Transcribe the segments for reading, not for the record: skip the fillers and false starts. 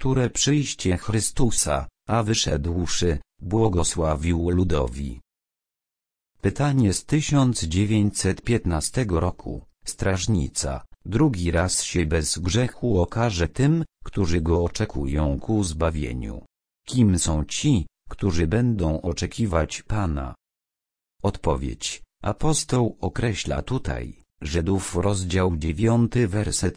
które przyjście Chrystusa, a wyszedłszy, błogosławił ludowi. Pytanie z 1915 roku. Strażnica, drugi raz się bez grzechu okaże tym, którzy go oczekują ku zbawieniu. Kim są ci, którzy będą oczekiwać Pana? Odpowiedź. Apostoł określa tutaj, Żydów rozdział 9 werset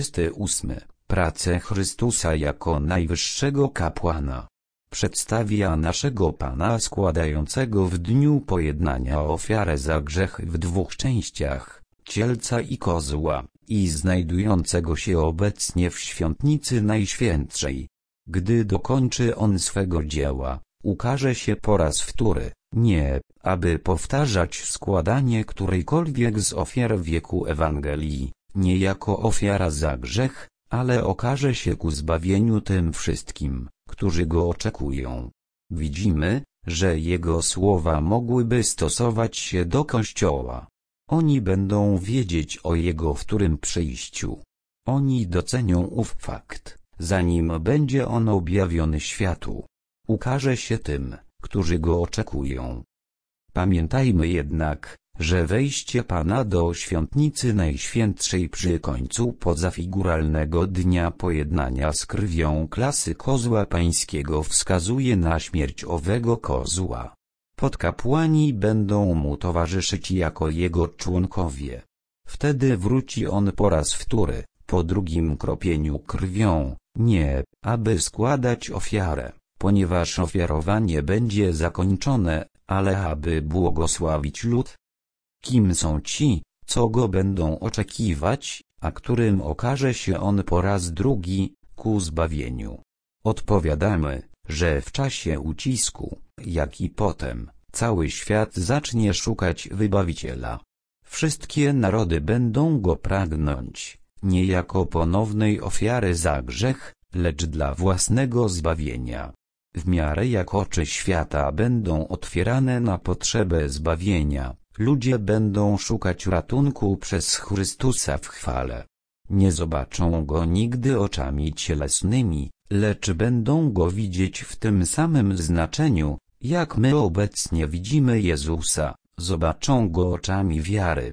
28, pracę Chrystusa jako najwyższego kapłana. Przedstawia naszego Pana składającego w dniu pojednania ofiarę za grzech w dwóch częściach, cielca i kozła, i znajdującego się obecnie w świątnicy najświętszej. Gdy dokończy on swego dzieła, ukaże się po raz wtóry, nie, aby powtarzać składanie którejkolwiek z ofiar wieku Ewangelii, nie jako ofiara za grzech, ale okaże się ku zbawieniu tym wszystkim, którzy go oczekują. Widzimy, że jego słowa mogłyby stosować się do Kościoła. Oni będą wiedzieć o jego wtórym przyjściu. Oni docenią ów fakt, zanim będzie on objawiony światu. Ukaże się tym, którzy go oczekują. Pamiętajmy jednak, że wejście Pana do świątnicy najświętszej przy końcu pozafiguralnego dnia pojednania z krwią klasy kozła pańskiego wskazuje na śmierć owego kozła. Podkapłani będą mu towarzyszyć jako jego członkowie. Wtedy wróci on po raz wtóry, po drugim kropieniu krwią, nie, aby składać ofiarę, ponieważ ofiarowanie będzie zakończone, ale aby błogosławić lud. Kim są ci, co go będą oczekiwać, a którym okaże się on po raz drugi, ku zbawieniu? Odpowiadamy, że w czasie ucisku, jak i potem, cały świat zacznie szukać Wybawiciela. Wszystkie narody będą go pragnąć, nie jako ponownej ofiary za grzech, lecz dla własnego zbawienia. W miarę jak oczy świata będą otwierane na potrzebę zbawienia, ludzie będą szukać ratunku przez Chrystusa w chwale. Nie zobaczą go nigdy oczami cielesnymi, lecz będą go widzieć w tym samym znaczeniu, jak my obecnie widzimy Jezusa, zobaczą go oczami wiary.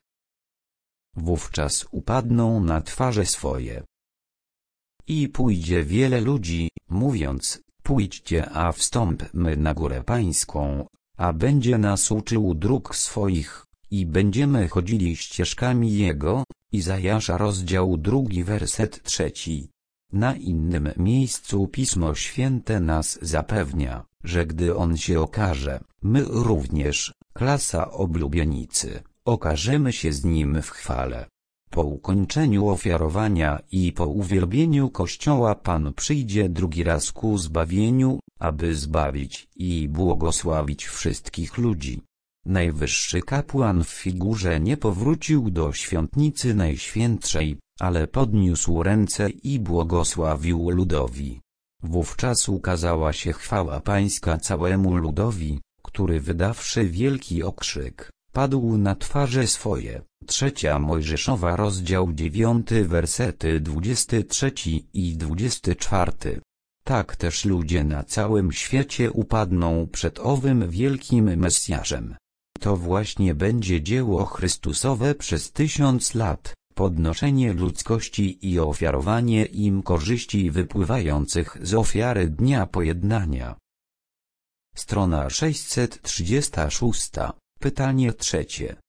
Wówczas upadną na twarze swoje. I pójdzie wiele ludzi, mówiąc, pójdźcie, a wstąpmy na górę pańską, a będzie nas uczył dróg swoich, i będziemy chodzili ścieżkami Jego. Izajasza rozdział 2 werset 3. Na innym miejscu Pismo Święte nas zapewnia, że gdy On się okaże, my również, klasa oblubienicy, okażemy się z Nim w chwale. Po ukończeniu ofiarowania i po uwielbieniu Kościoła Pan przyjdzie drugi raz ku zbawieniu, aby zbawić i błogosławić wszystkich ludzi. Najwyższy kapłan w figurze nie powrócił do świątnicy najświętszej, ale podniósł ręce i błogosławił ludowi. Wówczas ukazała się chwała pańska całemu ludowi, który wydawszy wielki okrzyk, padł na twarze swoje. 3 Mojżeszowa rozdział 9 wersety 23 i 24. Tak też ludzie na całym świecie upadną przed owym wielkim Mesjaszem. To właśnie będzie dzieło Chrystusowe przez 1000 lat, podnoszenie ludzkości i ofiarowanie im korzyści wypływających z ofiary dnia pojednania. Strona 636. Pytanie trzecie.